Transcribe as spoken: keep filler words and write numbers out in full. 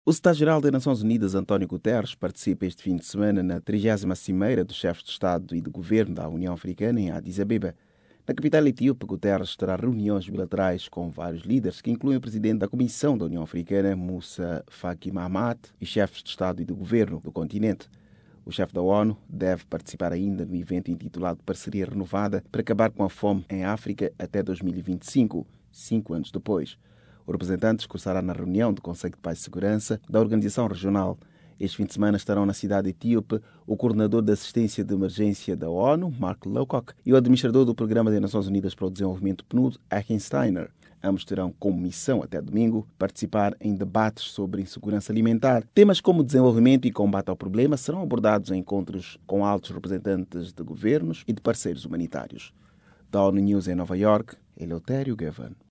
O secretário-geral das Nações Unidas, António Guterres, participa este fim de semana na trigésima Cimeira dos Chefes de Estado e de Governo da União Africana em Addis Abeba. Na capital etíope, Guterres terá reuniões bilaterais com vários líderes, que incluem o presidente da Comissão da União Africana, Moussa Faki Mahamat, e chefes de Estado e de Governo do continente. O chefe da ONU deve participar ainda no evento intitulado Parceria Renovada para acabar com a fome em África até dois mil e vinte e cinco, cinco anos depois. O representante discursará na reunião do Conselho de Paz e Segurança da Organização Regional. Este fim de semana estarão na cidade etíope o coordenador da assistência de emergência da ONU, Mark Lowcock, e o administrador do Programa das Nações Unidas para o Desenvolvimento, P N U D, Achim Steiner. Ambos terão como missão, até domingo, participar em debates sobre insegurança alimentar. Temas como desenvolvimento e combate ao problema serão abordados em encontros com altos representantes de governos e de parceiros humanitários. Da ONU News em Nova York, Eleutério Gavan.